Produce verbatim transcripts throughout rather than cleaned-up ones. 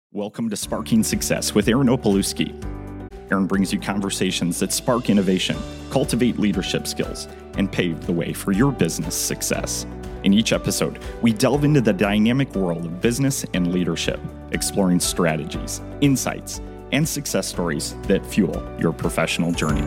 Welcome to Sparking Success with Aaron Opalewski. Aaron brings you conversations that spark innovation, cultivate leadership skills, and pave the way for your business success. In each episode, we delve into the dynamic world of business and leadership, exploring strategies, insights, and success stories that fuel your professional journey.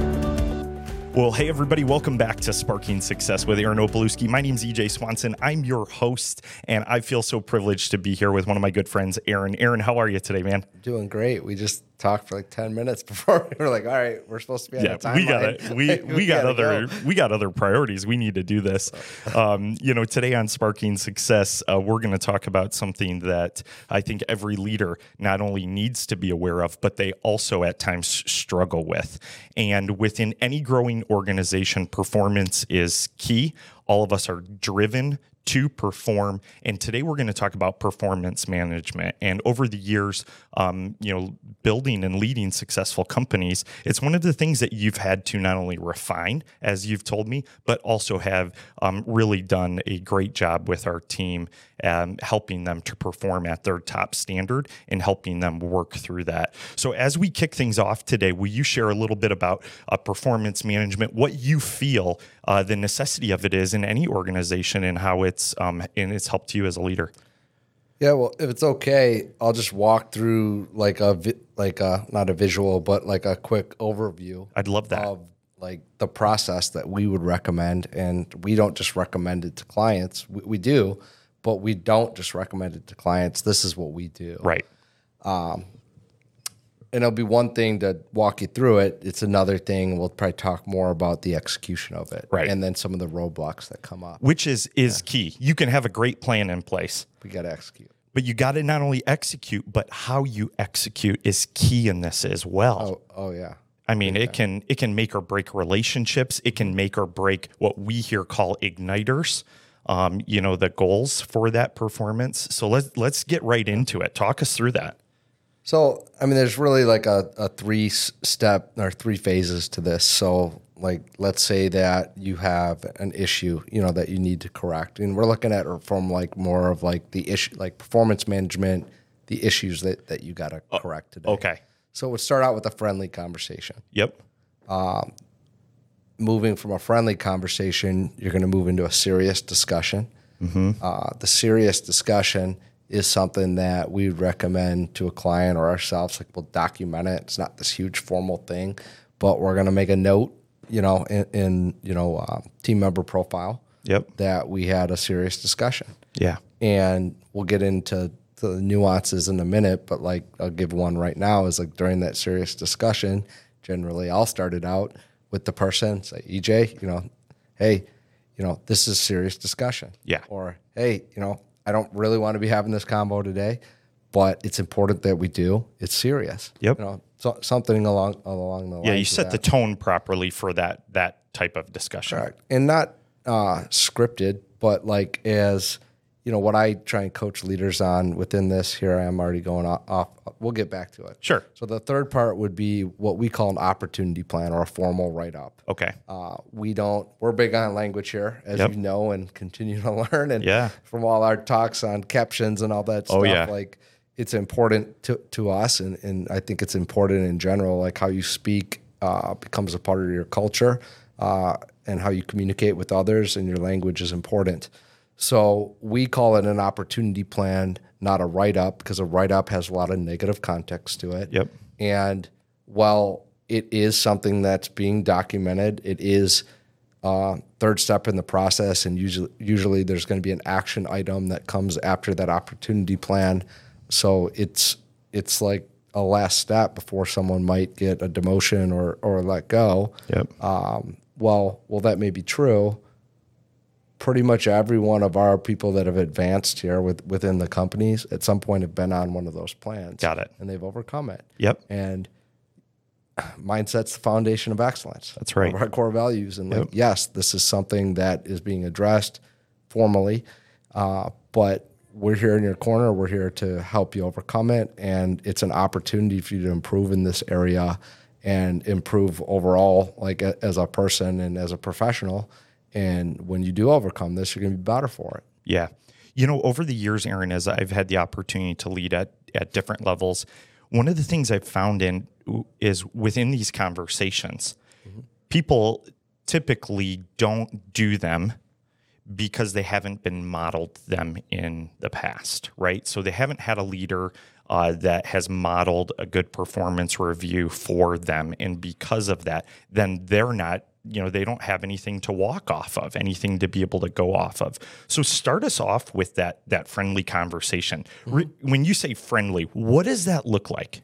Well, hey, everybody. Welcome back to Sparking Success with Aaron Opalewski. My name's E J Swanson. I'm your host, and I feel so privileged to be here with one of my good friends, Aaron. Aaron, how are you today, man? Doing great. We just talked for like ten minutes before we were like, all right, we're supposed to be on yeah, a timeline. we got we we, we got other go. we got other priorities. We need to do this. Um, you know, today on Sparking Success, uh, we're going to talk about something that I think every leader not only needs to be aware of, but they also at times struggle with. And within any growing organization, performance is key. All of us are driven to perform. And today we're going to talk about performance management. And over the years, um, you know, building and leading successful companies, it's one of the things that you've had to not only refine, as you've told me, but also have um, really done a great job with our team, um, helping them to perform at their top standard and helping them work through that. So as we kick things off today, will you share a little bit about uh, performance management, what you feel uh, the necessity of it is in any organization and how it's um, and it's helped you as a leader? Yeah, well, if it's okay, I'll just walk through like a vi- like a not a visual, but like a quick overview. I'd love that. Of like the process that we would recommend, and we don't just recommend it to clients. We, we do, but we don't just recommend it to clients. This is what we do. Right. Um, and it'll be one thing to walk you through it. It's another thing. We'll probably talk more about the execution of it. Right. And then some of the roadblocks that come up. Which is, is yeah. key. You can have a great plan in place. We got to execute. But you got to not only execute, but how you execute is key in this as well. Oh, oh yeah. I mean, okay. it can it can make or break relationships. It can make or break what we here call igniters. Um, you know, the goals for that performance. So let's let's get right into it. Talk us through that. So, I mean, there's really like a, a three step or three phases to this. So, like, let's say that you have an issue, you know, that you need to correct. And we're looking at it from like more of like the issue, like performance management, the issues that, that you got to uh, correct today. Okay. So we'll start out with a friendly conversation. Yep. Um, moving from a friendly conversation, you're going to move into a serious discussion. Mm-hmm. Uh, the serious discussion is something that we would recommend to a client or ourselves. Like, we'll document it. It's not this huge formal thing, but we're going to make a note, you know, in, in you know, uh, team member profile. Yep. That we had a serious discussion. Yeah. And we'll get into the nuances in a minute, but like, I'll give one right now is like during that serious discussion, generally I'll start it out with the person, say, E J, you know, hey, you know, this is a serious discussion. Yeah. Or, hey, you know, I don't really want to be having this combo today, but it's important that we do. It's serious. Yep. You know, so, something along along the lines. Yeah, you set the tone properly for that that type of discussion. Correct. And not uh, scripted, but like as, you know, what I try and coach leaders on within this, here I am already going off, off. We'll get back to it. Sure. So the third part would be what we call an opportunity plan or a formal write-up. Okay. Uh, we don't, we're big on language here, as yep. you know, and continue to learn. And yeah. from all our talks on captions and all that stuff, oh, yeah. like it's important to, to us. And, and I think it's important in general, like how you speak uh, becomes a part of your culture uh, and how you communicate with others, and your language is important. So we call it an opportunity plan, not a write-up, because a write-up has a lot of negative context to it. Yep. And while it is something that's being documented, it is uh, third step in the process, and usually, usually there's going to be an action item that comes after that opportunity plan. So it's it's like a last step before someone might get a demotion or or let go. Yep. Um, well, well, that may be true. Pretty much every one of our people that have advanced here with, within the companies at some point have been on one of those plans. Got it. And they've overcome it. Yep. And mindset's the foundation of excellence. That's right. Of our core values. And yep. like, yes, this is something that is being addressed formally, uh, but we're here in your corner. We're here to help you overcome it. And it's an opportunity for you to improve in this area and improve overall, like a, as a person and as a professional. And when you do overcome this, you're going to be better for it. Yeah. You know, over the years, Aaron, as I've had the opportunity to lead at, at different levels, one of the things I've found in is within these conversations, mm-hmm. people typically don't do them because they haven't been modeled them in the past, right? So they haven't had a leader uh, that has modeled a good performance review for them. And because of that, then they're not, you know, they don't have anything to walk off of, anything to be able to go off of. So start us off with that, that friendly conversation. Mm-hmm. Re- when you say friendly, what does that look like?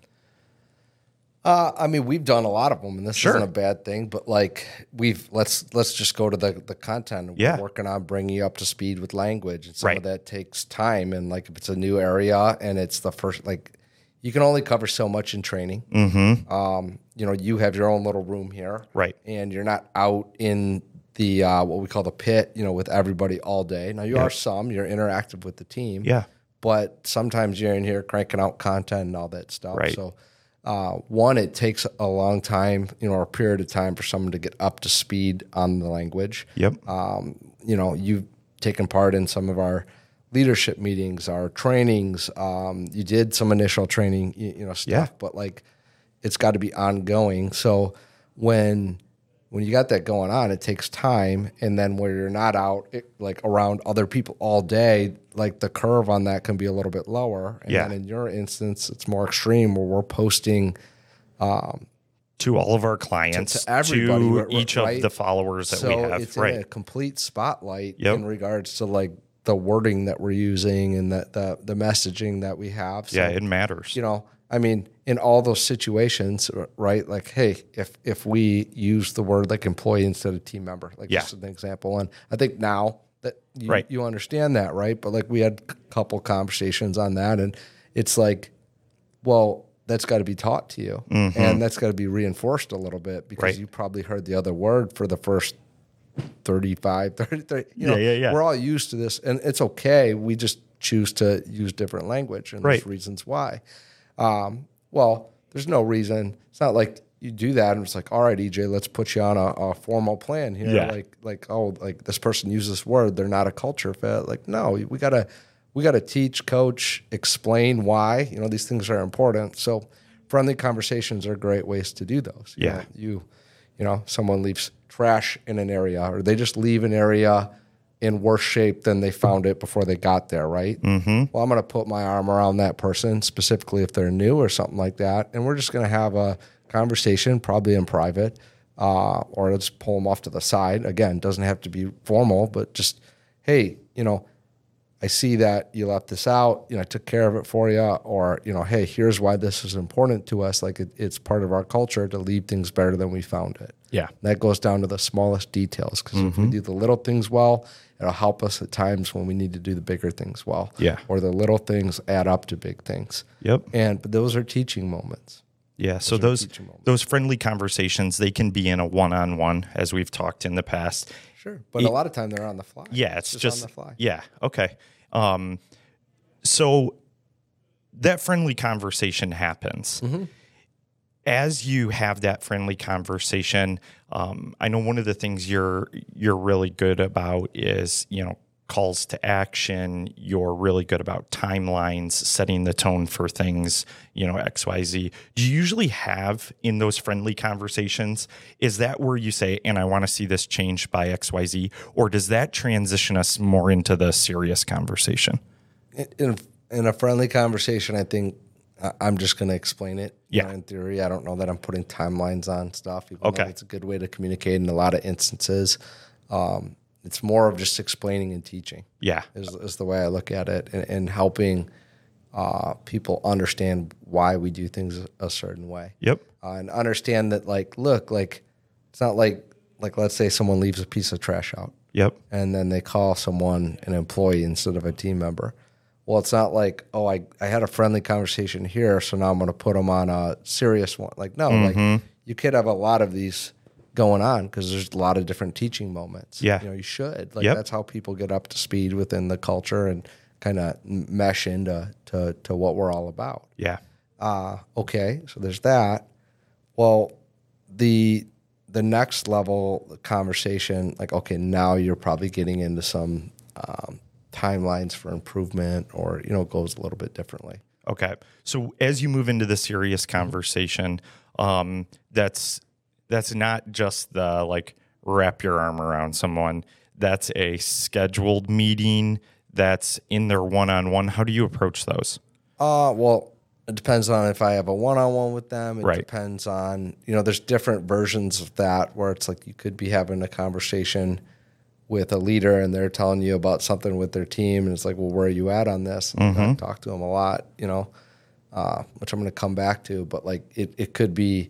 Uh, I mean, we've done a lot of them, and this Sure. isn't a bad thing. But like, we've let's let's just go to the the content. Yeah. We're working on bringing you up to speed with language, and some Right. of that takes time. And like, if it's a new area and it's the first, like, you can only cover so much in training. Mm-hmm. Um, you know, you have your own little room here, Right. and you're not out in the uh, what we call the pit, you know, with everybody all day. Now you Yeah. are some, you're interactive with the team, Yeah. but sometimes you're in here cranking out content and all that stuff. Right. So. Uh, one, it takes a long time, you know, or a period of time for someone to get up to speed on the language. Yep. Um, you know, you've taken part in some of our leadership meetings, our trainings. Um, you did some initial training, you, you know, stuff, Yeah. but like, it's got to be ongoing. So when when you got that going on, it takes time, and then where you're not out it, like around other people all day, like the curve on that can be a little bit lower. And Yeah. then in your instance, it's more extreme where we're posting um, to all of our clients, to, to everybody, to right, each right? of the followers that so we have. it's Right. in a complete spotlight Yep. in regards to like the wording that we're using and the the, the messaging that we have. So, Yeah, it matters. you know, I mean, in all those situations, right? Like, hey, if if we use the word like employee instead of team member, like Yeah. just an example, and I think now that you, Right. you understand that, right? But like we had a couple conversations on that, and it's like, well, that's got to be taught to you, Mm-hmm. and that's got to be reinforced a little bit because Right. you probably heard the other word for the first thirty-five, thirty, thirty you know, Yeah, yeah, yeah. we're all used to this, and it's okay. We just choose to use different language, and Right. there's reasons why. Um, well, there's no reason. It's not like you do that and it's like, all right, E J, let's put you on a, a formal plan here. Yeah. Like, like, oh, like this person uses this word, they're not a culture fit. Like, no, we gotta, we gotta teach, coach, explain why. You know, these things are important. So, friendly conversations are great ways to do those. You Yeah. know, you, you know, someone leaves trash in an area, or they just leave an area in worse shape than they found it before they got there, right? Mm-hmm. Well, I'm going to put my arm around that person, specifically if they're new or something like that, and we're just going to have a conversation, probably in private, uh, or let's pull them off to the side. Again, doesn't have to be formal, but just, hey, you know, I see that you left this out, you know, I took care of it for you, or, you know, hey, here's why this is important to us. Like it, it's part of our culture to leave things better than we found it. Yeah. That goes down to the smallest details, because if Mm-hmm. we do the little things well, it'll help us at times when we need to do the bigger things well. Yeah. Or the little things add up to big things. Yep. And but those are teaching moments. Yeah. So are those teaching moments. those friendly conversations, they can be in a one-on-one, as we've talked in the past. Sure. But It- a lot of time they're on the fly. Yeah, it's just, on the fly. Yeah. Okay. Um, so that friendly conversation happens. Mm-hmm. As you have that friendly conversation, um, I know one of the things you're you're really good about is, you know, calls to action. You're really good about timelines, setting the tone for things, you know, X, Y, Z. Do you usually have in those friendly conversations, is that where you say, and I want to see this changed by X, Y, Z, or does that transition us more into the serious conversation? In, in a friendly conversation, I think uh, I'm just going to explain it. You Yeah. know, in theory, I don't know that I'm putting timelines on stuff. Even Okay. though it's a good way to communicate in a lot of instances. Um, it's more of just explaining and teaching. Yeah. Is, is the way I look at it, and, and helping uh, people understand why we do things a certain way. Yep. Uh, and understand that, like, look, like, it's not like, like, let's say someone leaves a piece of trash out, Yep. and then they call someone an employee instead of a team member. Well, it's not like, oh, I, I had a friendly conversation here, so now I'm going to put them on a serious one. Like, no, Mm-hmm. like, you could have a lot of these going on because there's a lot of different teaching moments. Yeah. You know, you should. Like, Yep. that's how people get up to speed within the culture and kind of mesh into to, to what we're all about. Yeah. Uh, okay, so there's that. Well, the the next level conversation, like, okay, now you're probably getting into some um, timelines for improvement, or, you know, goes a little bit differently. Okay. So as you move into the serious conversation, um, that's that's not just the like wrap your arm around someone. That's a scheduled meeting. That's in their one-on-one. How do you approach those? Uh, well, it depends on if I have a one-on-one with them. It Right. depends on, you know, there's different versions of that where it's like you could be having a conversation with a leader and they're telling you about something with their team. And it's like, well, where are you at on this? And I talk to them a lot, you know, uh, which I'm going to come back to. But like it, it could be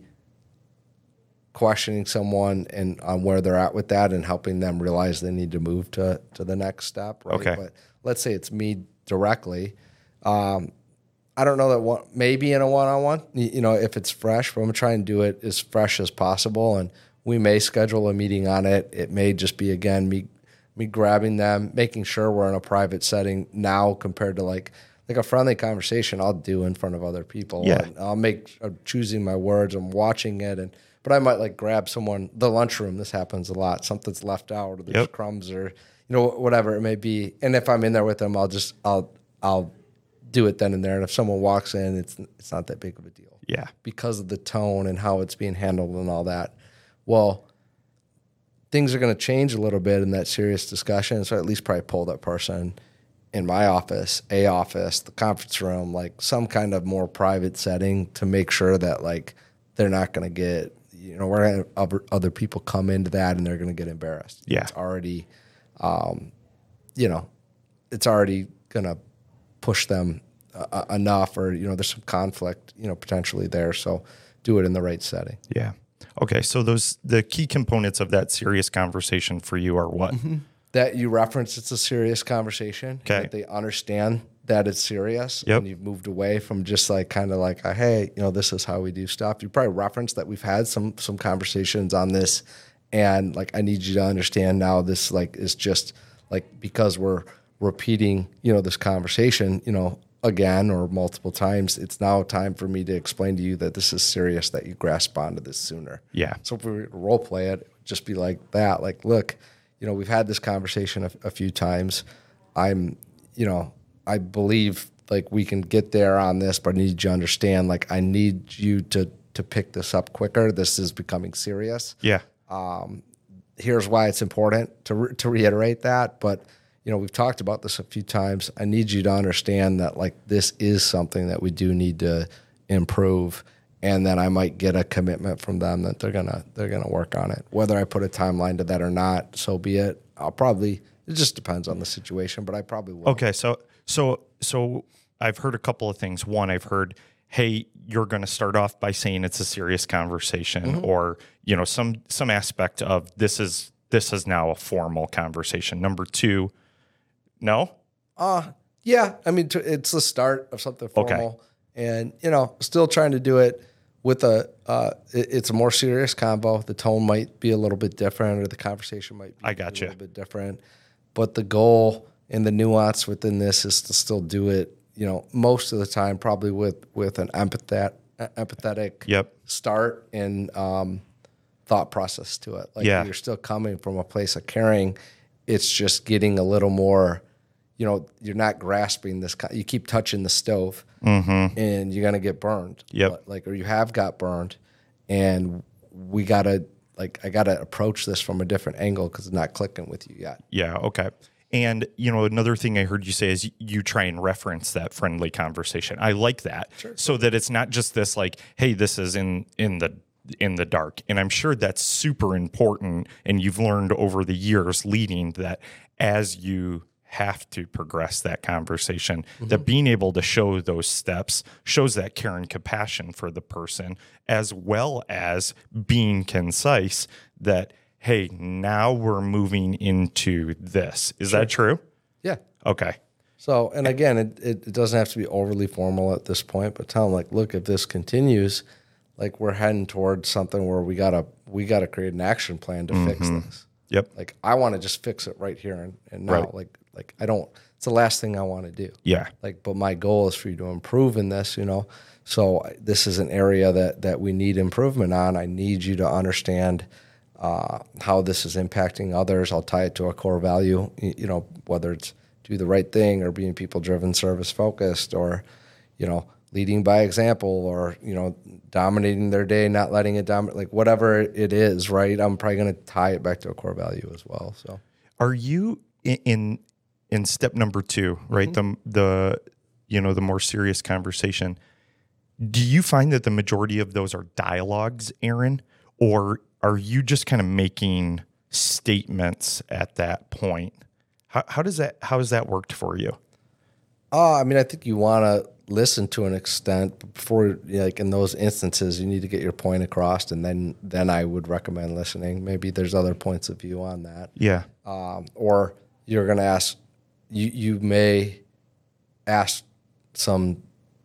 questioning someone and on where they're at with that and helping them realize they need to move to, to the next step. Right? Okay. But let's say it's me directly. Um, I don't know that one, maybe in a one-on-one, you, you know, if it's fresh, but I'm trying to do it as fresh as possible. And we may schedule a meeting on it. It may just be, again, me me grabbing them, making sure we're in a private setting now compared to like like a friendly conversation I'll do in front of other people. Yeah. And I'll make, I'm choosing my words, I'm watching it. and But I might like grab someone, the lunchroom, this happens a lot, something's left out or there's Yep. crumbs or, you know, whatever it may be. And if I'm in there with them, I'll just, I'll, I'll do it then and there. And if someone walks in, it's it's not that big of a deal. Yeah. Because of the tone and how it's being handled and all that. Well, things are going to change a little bit in that serious discussion. So I at least probably pull that person in my office, a office, the conference room, like some kind of more private setting to make sure that like they're not going to get, you know, we're going to have other people come into that and they're going to get embarrassed. Yeah. It's already, um, you know, it's already going to push them uh, enough, or, you know, there's some conflict, you know, potentially there. So do it in the right setting. Yeah. Okay. So those the key components of that serious conversation for you are what? That you reference it's a serious conversation. Okay. That they understand that it's serious. Yep. And you've moved away from just like kind of like, a, hey, you know, this is how we do stuff. You probably reference that we've had some some conversations on this, and like I need you to understand now this like is just like because we're repeating, you know, this conversation, you know, again or multiple times, it's now time for me to explain to you that this is serious, that you grasp onto this sooner. Yeah. So if we role play it, it would just be like that. Like, look, you know, we've had this conversation a, a few times. I'm, you know, I believe like we can get there on this, but I need you to understand, like, I need you to to pick this up quicker. This is becoming serious. Yeah. Here's why it's important to re- to reiterate that. But, you know, we've talked about this a few times. I need you to understand that, like, this is something that we do need to improve. And then I might get a commitment from them that they're gonna they're gonna work on it. Whether I put a timeline to that or not, so be it. I'll probably, it just depends on the situation, but I probably will. Okay. So so so I've heard a couple of things. One, I've heard, hey, you're going to start off by saying it's a serious conversation, or, you know, some some aspect of this is this is now a formal conversation. Number two, no? Uh, yeah. I mean, t- it's the start of something Okay. formal. And, you know, still trying to do it with a, uh, it, it's a more serious combo. The tone might be a little bit different, or the conversation might be I a gotcha. little bit different. But the goal and the nuance within this is to still do it, you know, most of the time, probably with, with an empathet, empathetic Yep. start and um, thought process to it. Like, Yeah. you're still coming from a place of caring. It's just getting a little more, you know, you're not grasping this. You keep touching the stove, and you're gonna get burned. Yep. Like, or you have got burned, and we gotta, like, I gotta approach this from a different angle because it's not clicking with you yet. Yeah. Okay. And, you know, another thing I heard you say is you try and reference that friendly conversation. I like that. So that it's not just this like, hey, this is in in the in the dark. And I'm sure that's super important. And you've learned over the years leading that as you have to progress that conversation, that being able to show those steps shows that care and compassion for the person, as well as being concise that, hey, now we're moving into this. Is that true? Yeah. Okay. So, and again, it, it, it doesn't have to be overly formal at this point, but tell them, like, look, if this continues, like, we're heading towards something where we gotta we gotta create an action plan to fix this. Yep. Like, I want to just fix it right here and, and now. Right. Like, like I don't. It's the last thing I want to do. Yeah. Like, but my goal is for you to improve in this. You know, so this is an area that that we need improvement on. I need you to understand uh, how this is impacting others. I'll tie it to a core value. You, you know, whether it's do the right thing, or being people-driven, service-focused, or, you know, leading by example, or, you know, dominating their day, not letting it dominate, like whatever it is, right? I'm probably going to tie it back to a core value as well. So, are you in in, in step number two, right? Mm-hmm. The the you know the more serious conversation. Do you find that the majority of those are dialogues, Aaron, or are you just kind of making statements at that point? How how does that how has that worked for you? Uh, I mean, I think you want to listen to an extent, but before, like in those instances, you need to get your point across, and then then I would recommend listening. Maybe there's other points of view on that. Yeah. Um, or you're going to ask, you you may ask some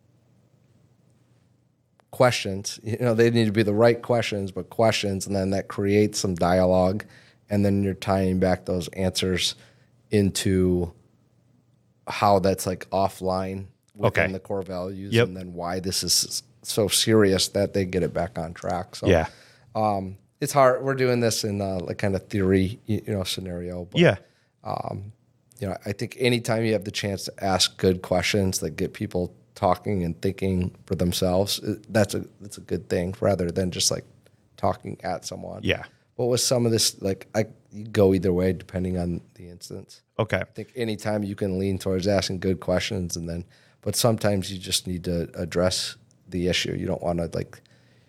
questions. You know, they need to be the right questions, but questions, and then that creates some dialogue, and then you're tying back those answers into how that's like offline within okay. the core values, yep. and then why this is so serious that they get it back on track. So yeah, um, it's hard. We're doing this in a like kind of theory, you know, scenario. But, yeah. Um, you know, I think anytime you have the chance to ask good questions that get people talking and thinking for themselves, that's a that's a good thing, rather than just like talking at someone. Yeah. But with some of this, like I you go either way depending on the instance. Okay. I think anytime you can lean towards asking good questions, and then, but sometimes you just need to address the issue. You don't want to like,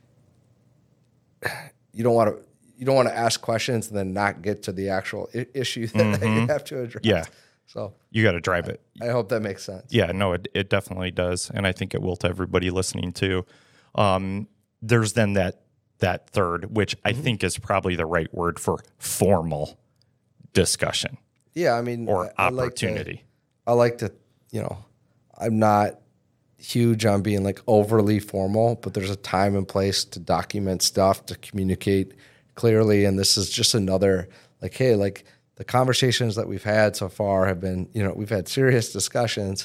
you don't want to, you don't want to ask questions and then not get to the actual I- issue that mm-hmm. you have to address. Yeah. So you got to drive it. I hope that makes sense. Yeah, no, it, it definitely does. And I think it will to everybody listening too. Um, there's then that, that third, which I mm-hmm. think is probably the right word for formal discussion. Yeah, I mean, or I, opportunity. I like, to, I like to, you know, I'm not huge on being like overly formal, but there's a time and place to document stuff, to communicate clearly. And this is just another, like, hey, like the conversations that we've had so far have been, you know, we've had serious discussions.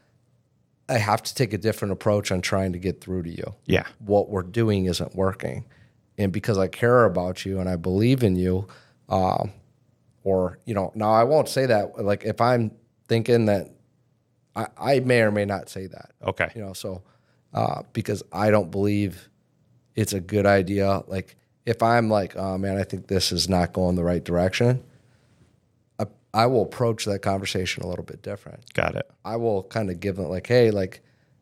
I have to take a different approach on trying to get through to you. Yeah. What we're doing isn't working. And because I care about you and I believe in you, um, or, you know, now I won't say that, like if I'm thinking that, I, I may or may not say that. Okay. You know, so uh, because I don't believe it's a good idea. Like if I'm like, oh man, I think this is not going the right direction, I, I will approach that conversation a little bit different. Got it. I will kind of give them like, hey, like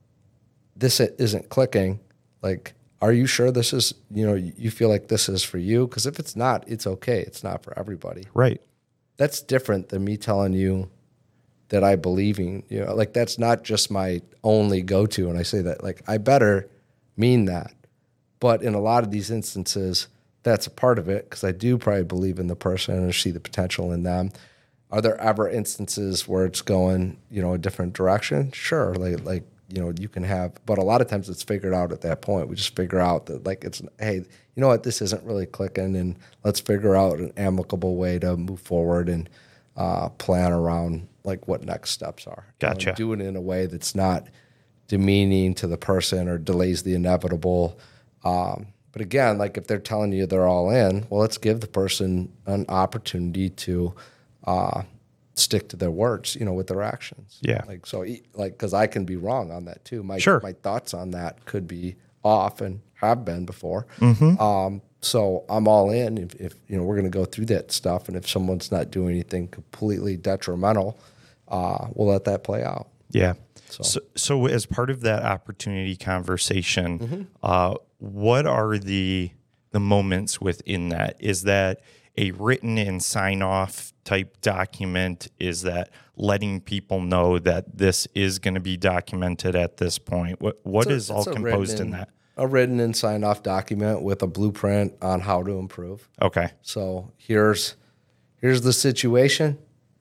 this isn't clicking. Like, are you sure this is, you know, you feel like this is for you? Because if it's not, it's okay. It's not for everybody. Right. That's different than me telling you that I believe in, you know, like that's not just my only go-to. And I say that, like, I better mean that. But in a lot of these instances, that's a part of it, because I do probably believe in the person or see the potential in them. Are there ever instances where it's going, you know, a different direction? Sure. Like, like, you know, you can have, but a lot of times it's figured out at that point. We just figure out that, like, it's, hey, you know what, this isn't really clicking, and let's figure out an amicable way to move forward and uh, plan around like what next steps are. Gotcha. You know, do it in a way that's not demeaning to the person or delays the inevitable. Um, but again, like if they're telling you they're all in, well, let's give the person an opportunity to uh, stick to their words, you know, with their actions. Yeah. Like, so like, cause I can be wrong on that too. My, sure. my thoughts on that could be off and have been before. Mm-hmm. Um, So I'm all in if, if you know, we're going to go through that stuff. And if someone's not doing anything completely detrimental, uh, we'll let that play out. Yeah. So, so, so as part of that opportunity conversation, mm-hmm. uh, what are the the moments within that? Is that a written and sign off type document? Is that letting people know that this is going to be documented at this point? What what a, is all composed in that? A written and signed off document with a blueprint on how to improve. Okay. So here's here's the situation.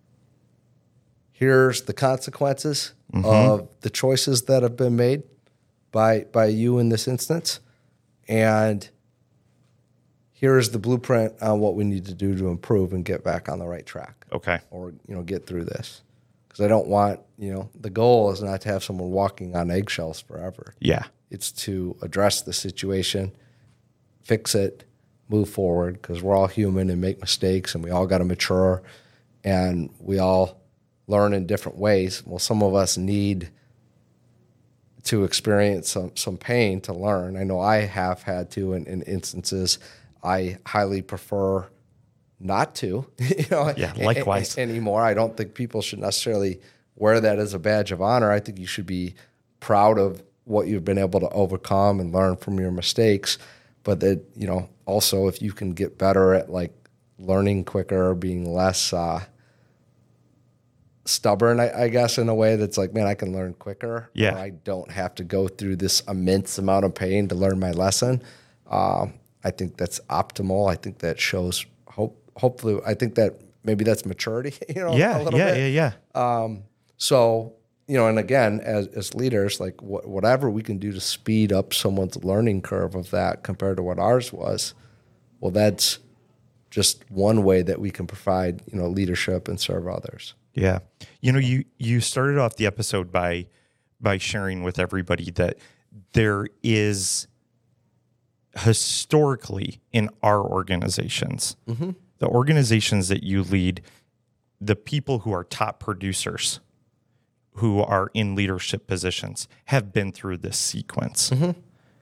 Here's the consequences mm-hmm. of the choices that have been made by by you in this instance. And here's the blueprint on what we need to do to improve and get back on the right track. Okay. Or, you know, get through this. Because I don't want, you know, the goal is not to have someone walking on eggshells forever. Yeah. It's to address the situation, fix it, move forward, because we're all human and make mistakes, and we all got to mature, and we all learn in different ways. Well, some of us need to experience some, some pain to learn. I know I have had to in, in instances. I highly prefer not to, you know, yeah, likewise. a, a, anymore. I don't think people should necessarily wear that as a badge of honor. I think you should be proud of what you've been able to overcome and learn from your mistakes. But that, you know, also if you can get better at like learning quicker, being less uh, stubborn, I, I guess, in a way that's like, man, I can learn quicker. Yeah. I don't have to go through this immense amount of pain to learn my lesson. Um, I think that's optimal. I think that shows hope. Hopefully, I think that maybe that's maturity, you know, Yeah, a little yeah, bit. yeah, yeah. Um, so, you know, and again, as, as leaders, like wh- whatever we can do to speed up someone's learning curve of that compared to what ours was, well, that's just one way that we can provide, you know, leadership and serve others. Yeah. You know, you you started off the episode by by sharing with everybody that there is historically in our organizations, mm-hmm. the organizations that you lead, the people who are top producers, who are in leadership positions, have been through this sequence. Mm-hmm.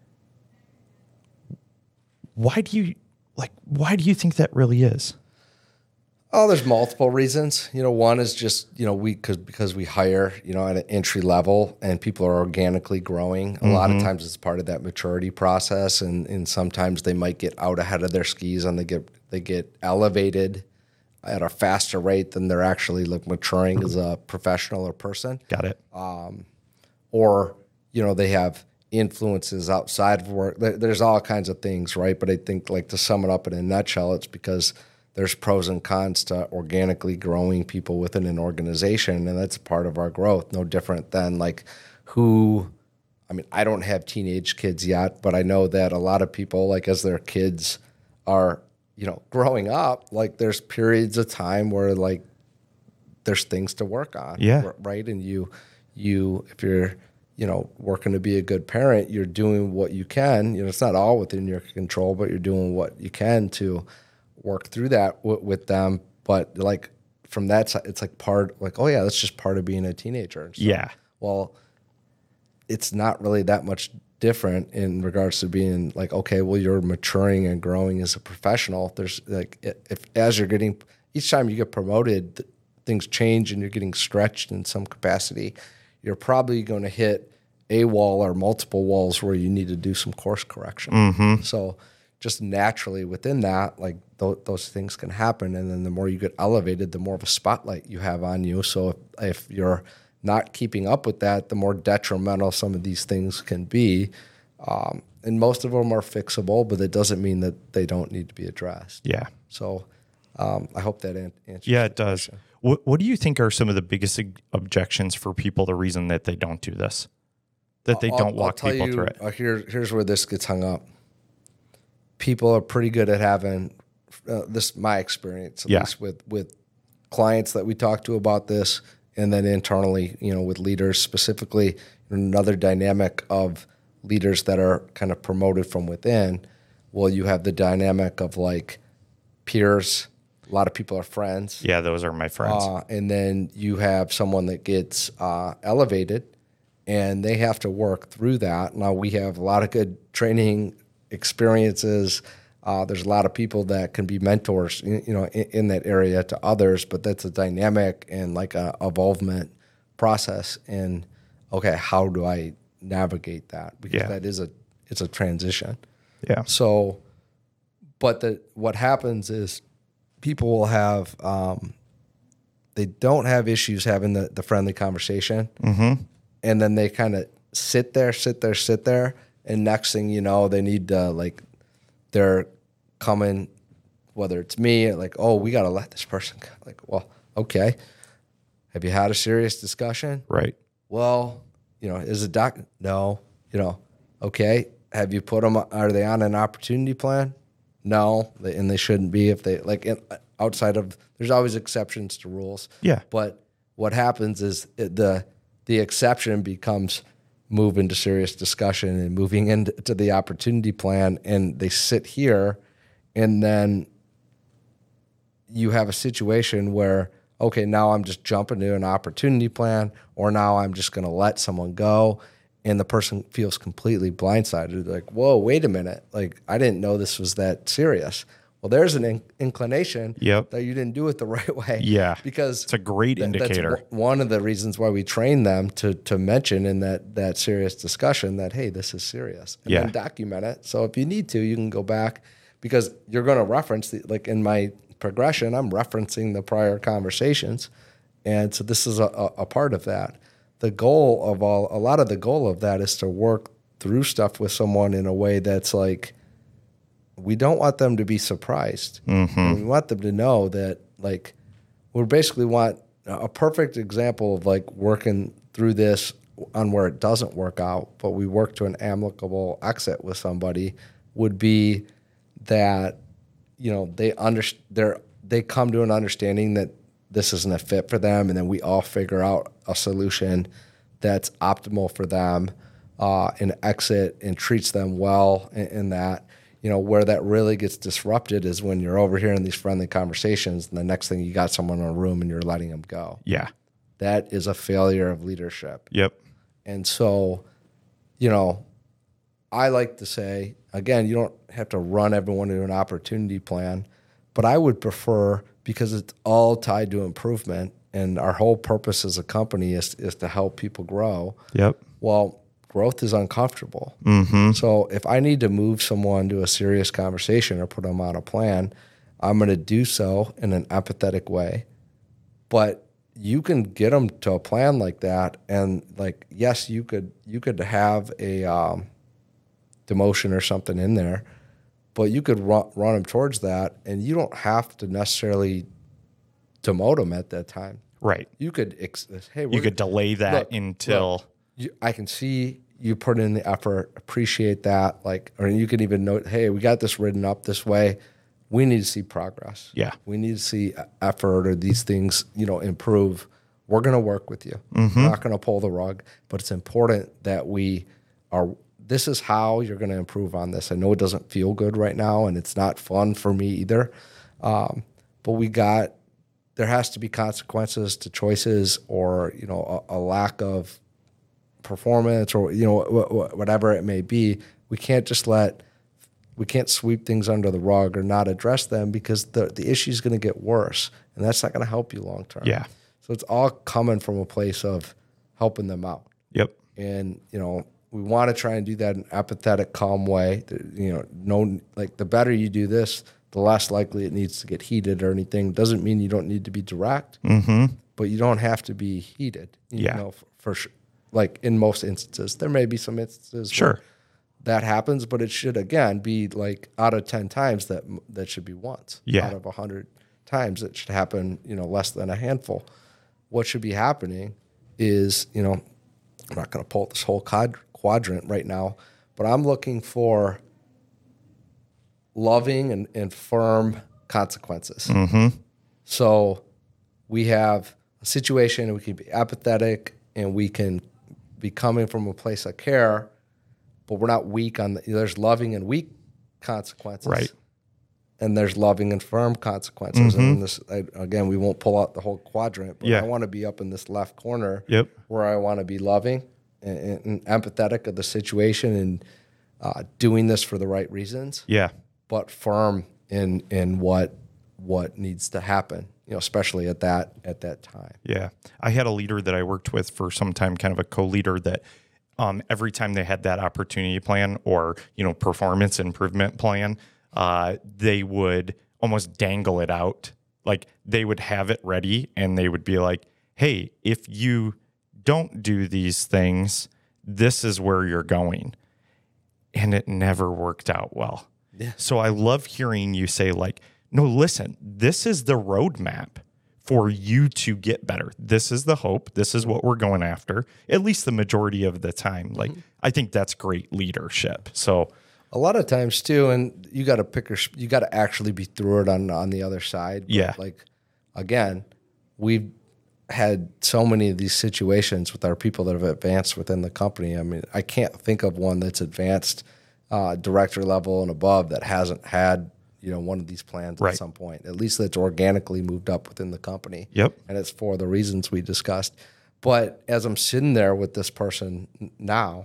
Why do you like? Why do you think that really is? Oh, there's multiple reasons. You know, one is just, you know, we cause, because we hire, you know, at an entry level and people are organically growing. A mm-hmm. lot of times it's part of that maturity process, and, and sometimes they might get out ahead of their skis and they get they get elevated at a faster rate than they're actually like maturing as a professional or person. Got it. Um, or, you know, they have influences outside of work. There's all kinds of things, right? But I think, like, to sum it up in a nutshell, it's because there's pros and cons to organically growing people within an organization, and that's part of our growth. No different than like who, I mean, I don't have teenage kids yet, but I know that a lot of people, like as their kids are, you know, growing up, like there's periods of time where like there's things to work on, yeah, right? And you, you, if you're, you know, working to be a good parent, you're doing what you can. You know, it's not all within your control, but you're doing what you can to work through that w- with them. But like from that side, it's like part, like, oh yeah, that's just part of being a teenager. So, yeah. Well, it's not really that much different in regards to being like, okay, well, you're maturing and growing as a professional. There's like, if as you're getting, each time you get promoted, th- things change and you're getting stretched in some capacity. You're probably going to hit a wall or multiple walls where you need to do some course correction. Mm-hmm. So just naturally within that, like th- those things can happen. And then the more you get elevated, the more of a spotlight you have on you. So if, if you're not keeping up with that, the more detrimental some of these things can be. Um, and most of them are fixable, but it doesn't mean that they don't need to be addressed. Yeah. So um, I hope that an- answers. Yeah, it does. Question. What What do you think are some of the biggest objections for people? The reason that they don't do this, that they I'll, don't walk I'll people you, through it. Uh, here, here's where this gets hung up. People are pretty good at having uh, this. My experience, at yeah. least with with clients that we talk to about this, and then internally, you know, with leaders specifically. Another dynamic of leaders that are kind of promoted from within. Well, you have the dynamic of like peers. A lot of people are friends. Yeah, those are my friends. Uh, and then you have someone that gets uh, elevated, and they have to work through that. Now, we have a lot of good training experiences. Uh, there's a lot of people that can be mentors, you know, in, in that area to others, but that's a dynamic and like a evolvement process. And okay, how do I navigate that? Because yeah. that is a it's a transition. Yeah. So, but the what happens is people will have um, they don't have issues having the, the friendly conversation, mm-hmm. and then they kind of sit there, sit there, sit there. And next thing you know, they need to, like, they're coming, whether it's me, like, oh, we got to let this person go. Like, well, okay. Have you had a serious discussion? Right. Well, you know, is it doc? No. You know, okay. Have you put them, are they on an opportunity plan? No. They, and they shouldn't be if they, like, in, outside of, there's always exceptions to rules. Yeah. But what happens is it, the the exception becomes move into serious discussion and moving into the opportunity plan, and they sit here, and then you have a situation where, okay, now I'm just jumping to an opportunity plan, or now I'm just going to let someone go. And the person feels completely blindsided. They're like, whoa, wait a minute. Like, I didn't know this was that serious. Well, there's an in- inclination yep. that you didn't do it the right way. Yeah. Because it's a great th- indicator. That's w- one of the reasons why we train them to to mention in that that serious discussion that, hey, this is serious. And yeah. then document it. So if you need to, you can go back, because you're going to reference, the, like in my progression, I'm referencing the prior conversations. And so this is a, a, a part of that. The goal of all, a lot of the goal of that is to work through stuff with someone in a way that's like, we don't want them to be surprised. Mm-hmm. We want them to know that, like, we basically want a perfect example of like working through this on where it doesn't work out, but we work to an amicable exit with somebody, would be that, you know, they under, they're, they come to an understanding that this isn't a fit for them, and then we all figure out a solution that's optimal for them, uh, and exit and treats them well in, in that. You know, where that really gets disrupted is when you're over here in these friendly conversations, and the next thing you got someone in a room and you're letting them go. Yeah. That is a failure of leadership. Yep. And so, you know, I like to say, again, you don't have to run everyone to an opportunity plan, but I would prefer, because it's all tied to improvement, and our whole purpose as a company is, is to help people grow. Yep. Well, growth is uncomfortable. Mm-hmm. So if I need to move someone to a serious conversation or put them on a plan, I'm going to do so in an empathetic way. But you can get them to a plan like that, and like, yes, you could you could have a um, demotion or something in there, but you could run, run them towards that, and you don't have to necessarily demote them at that time. Right. You could, ex- hey, we're, you could delay that look, until look, you, I can see you put in the effort, appreciate that, like, or you can even note, hey, we got this written up this way. We need to see progress. Yeah. We need to see effort, or these things, you know, improve. We're going to work with you. Mm-hmm. We're not going to pull the rug, but it's important that we are, this is how you're going to improve on this. I know it doesn't feel good right now, and it's not fun for me either. Um, but we got, there has to be consequences to choices, or, you know, a, a lack of performance, or, you know, wh- wh- whatever it may be. We can't just let, we can't sweep things under the rug or not address them, because the, the issue is going to get worse, and that's not going to help you long term. Yeah. So it's all coming from a place of helping them out. Yep. And, you know, we want to try and do that in an apathetic, calm way. You know, no, like, the better you do this, the less likely it needs to get heated or anything. Doesn't mean you don't need to be direct, mm-hmm. but you don't have to be heated. You Yeah. know, for, for sure. Like, in most instances, there may be some instances Sure. where that happens, but it should, again, be like out of ten times that that should be once. Yeah. Out of a hundred times, it should happen, you know, less than a handful. What should be happening is, you know, I'm not going to pull this whole quad- quadrant right now, but I'm looking for loving and, and firm consequences. Mm-hmm. So we have a situation, and we can be apathetic, and we can be coming from a place of care, but we're not weak on the, there's loving and weak consequences. Right. And there's loving and firm consequences. Mm-hmm. And in this, I, again, we won't pull out the whole quadrant, but Yeah. I want to be up in this left corner Yep. where I want to be loving and, and empathetic of the situation, and uh, doing this for the right reasons, Yeah. but firm in in what what needs to happen, you know, especially at that at that time. Yeah. I had a leader that I worked with for some time, kind of a co-leader, that um, every time they had that opportunity plan or, you know, performance improvement plan, uh, they would almost dangle it out. Like, they would have it ready, and they would be like, hey, if you don't do these things, this is where you're going. And it never worked out well. Yeah. So I love hearing you say, like, no, listen, this is the roadmap for you to get better. This is the hope. This is what we're going after, at least the majority of the time. Like, mm-hmm. I think that's great leadership. So a lot of times too, and you got to pick your, you got to actually be through it on, on the other side. But yeah. Like, again, we've had so many of these situations with our people that have advanced within the company. I mean, I can't think of one that's advanced uh, director level and above that hasn't had you know, one of these plans Right. at some point. At least it's organically moved up within the company. Yep. And it's for the reasons we discussed. But as I'm sitting there with this person now,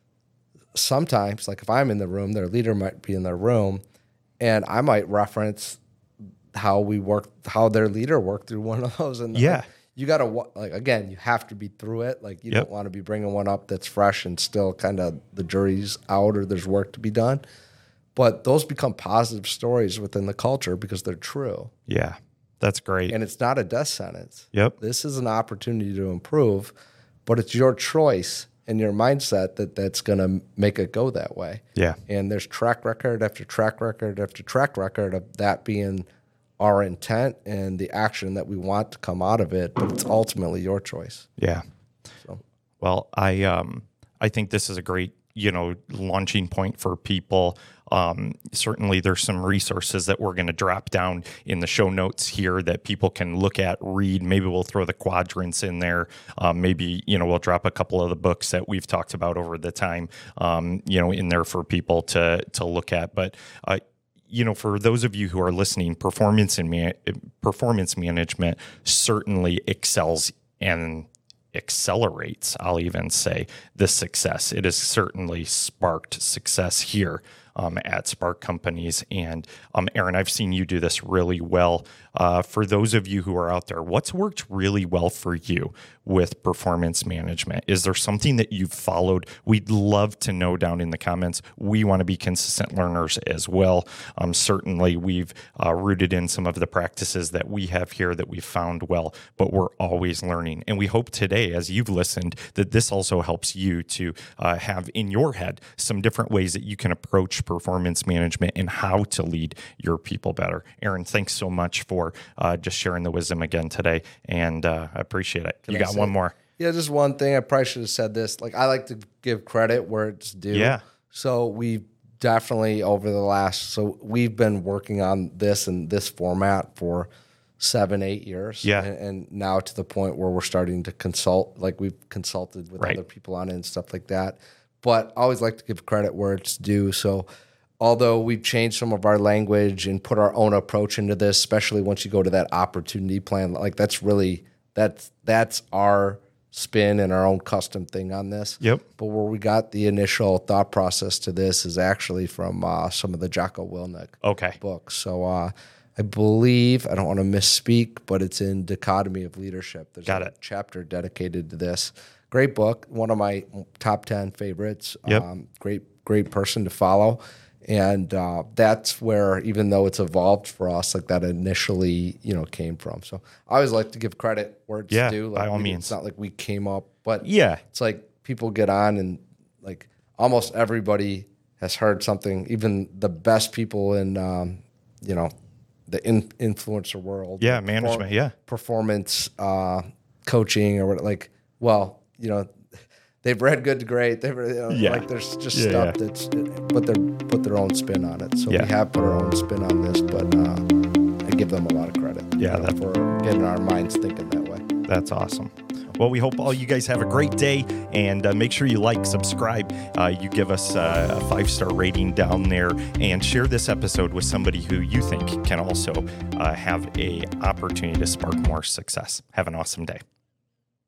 sometimes, like if I'm in the room, their leader might be in their room, and I might reference how we work, how their leader worked through one of those. And Yeah. you got to, like, again, you have to be through it. Like, you Yep. don't want to be bringing one up that's fresh and still kind of the jury's out or there's work to be done. But those become positive stories within the culture because they're true. Yeah. That's great. And it's not a death sentence. Yep. This is an opportunity to improve, but it's your choice and your mindset that that's going to make it go that way. Yeah. And there's track record after track record after track record of that being our intent and the action that we want to come out of it, but it's ultimately your choice. Yeah. So. Well, I um I think this is a great, you know, launching point for people. Um, certainly there's some resources that we're going to drop down in the show notes here that people can look at, read. Maybe we'll throw the quadrants in there. Um, maybe, you know, we'll drop a couple of the books that we've talked about over the time, um, you know, in there for people to, to look at. But, uh, you know, for those of you who are listening, performance and man- performance management certainly excels and accelerates, I'll even say, the success. It has certainly sparked success here um, at Spark Companies. And um, Aaron, I've seen you do this really well. Uh, for those of you who are out there, what's worked really well for you with performance management? Is there something that you've followed? We'd love to know down in the comments. We want to be consistent learners as well. Um, certainly, we've uh, rooted in some of the practices that we have here that we've found well, but we're always learning. And we hope today, as you've listened, that this also helps you to uh, have in your head some different ways that you can approach performance management and how to lead your people better. Aaron, thanks so much for uh, just sharing the wisdom again today, and uh, I appreciate it. Can you I got say- one more. Yeah, just one thing. I probably should have said this. Like, I like to give credit where it's due. Yeah. So we definitely over the last, so we've been working on this and this format for seven, eight years. Yeah. And, and now to the point where we're starting to consult, like we've consulted with Right. other people on it and stuff like that. But I always like to give credit where it's due. So although we've changed some of our language and put our own approach into this, especially once you go to that opportunity plan, like that's really, that's, that's our spin and our own custom thing on this. Yep. But where we got the initial thought process to this is actually from uh, some of the Jocko Willink Okay. books. So uh, I believe, I don't want to misspeak, but it's in Dichotomy of Leadership. There's Got a it. chapter dedicated to this. Great book, one of my top ten favorites. Yep. Um, great, great person to follow. And uh, that's where, even though it's evolved for us, like that initially, you know, came from. So I always like to give credit where it's Yeah, due. Like by all we- means. It's not like we came up, but Yeah. it's like people get on and like almost everybody has heard something, even the best people in, um, you know, the in, influencer world. Yeah, like management, perform- yeah. Performance uh, coaching or what, like, well, you know, they've read Good to Great. They've, you know, Yeah. like there's just Yeah, stuff yeah. that's put their put their own spin on it. So Yeah. we have put our own spin on this, but uh, I give them a lot of credit. Yeah, you know, that- for getting our minds thinking that way. That's awesome. Well, we hope all you guys have a great day, and uh, make sure you like, subscribe, uh, you give us uh, a five-star rating down there, and share this episode with somebody who you think can also uh, have a opportunity to spark more success. Have an awesome day.